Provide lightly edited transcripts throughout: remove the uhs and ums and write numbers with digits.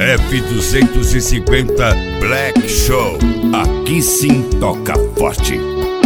F250 Black Show. Aqui sim toca forte.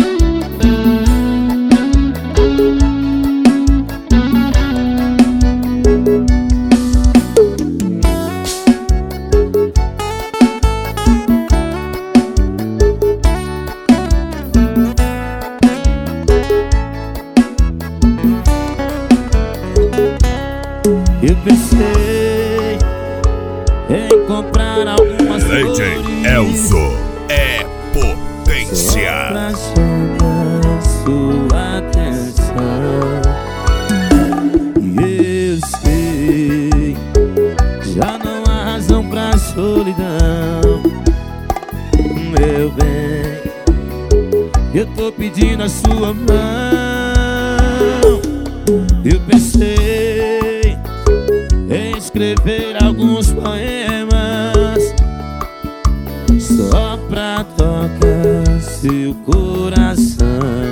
Eu pensei em comprar algumas DJ Elzo é potência. pra chamar sua atenção. E eu sei, já não há razão pra solidão. Meu bem, eu tô pedindo a sua mão. Eu pensei em escrever alguns poemas só pra tocar seu coração.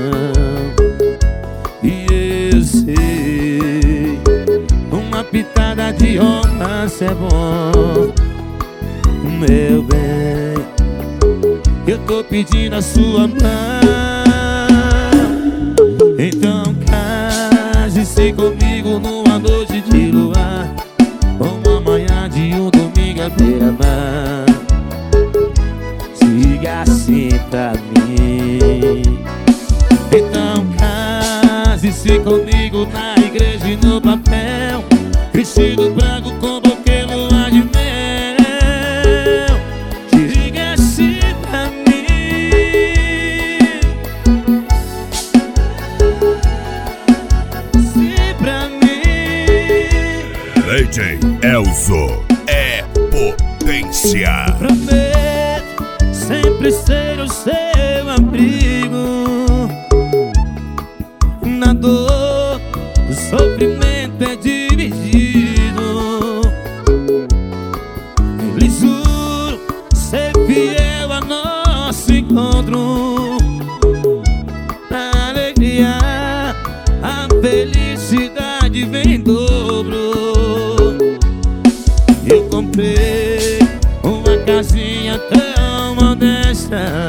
E eu sei, uma pitada de romance é bom. Meu bem, eu tô pedindo a sua mão. Então case-se comigo numa noite de luar, uma manhã de um domingo à beira-mar. Siga assim pra mim. Então case-se comigo na igreja e no papel, vestido branco com buquê, lua de mel. Siga assim pra mim. Sim pra mim. DJ Elzo é potência. Prometo sempre ser o seu abrigo. Na dor, o sofrimento é dividido. Lhe juro ser fiel a nosso encontro. Na alegria, a felicidade vem em dobro. Eu comprei uma casinha tão modesta.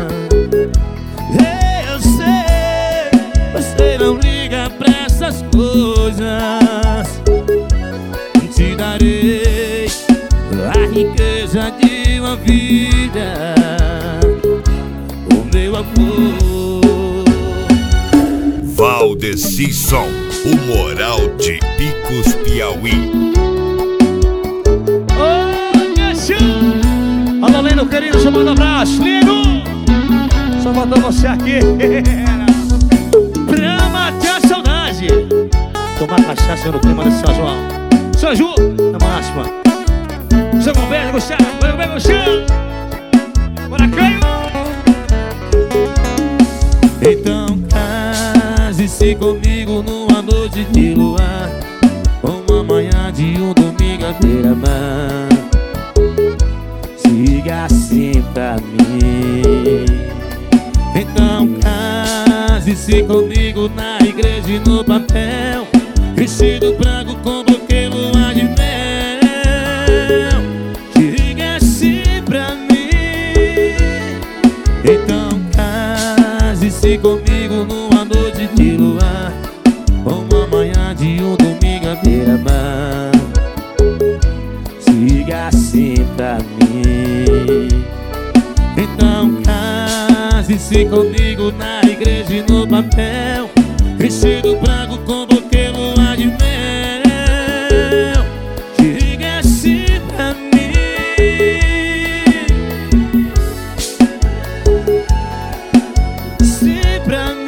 Eu sei, você não liga pra essas coisas. Te darei a riqueza de uma vida, o meu amor. Valdeci Som, o moral de Picos, Piauí. Alô, Lino, querido, chamando abraço. Lino, só faltou você aqui pra matar a saudade. Tomar cachaça no clima de São João. São João, na máxima. Seu Gilberto, Gustavo, Gilberto, Gustavo. Bora, Caio. Então case-se comigo numa noite de luar, uma manhã de um domingo à beira-mar. Siga assim pra mim. Então case-se comigo na igreja e no papel, vestido branco com buquê, lua de mel. Siga assim pra mim. Então case-se comigo numa noite de luar, uma manhã de um domingo à beira-mar. Siga assim pra mim. Então case-se comigo na igreja e no papel, vestido branco com buquê, lua de mel. Siga assim pra mim. Sim pra mim.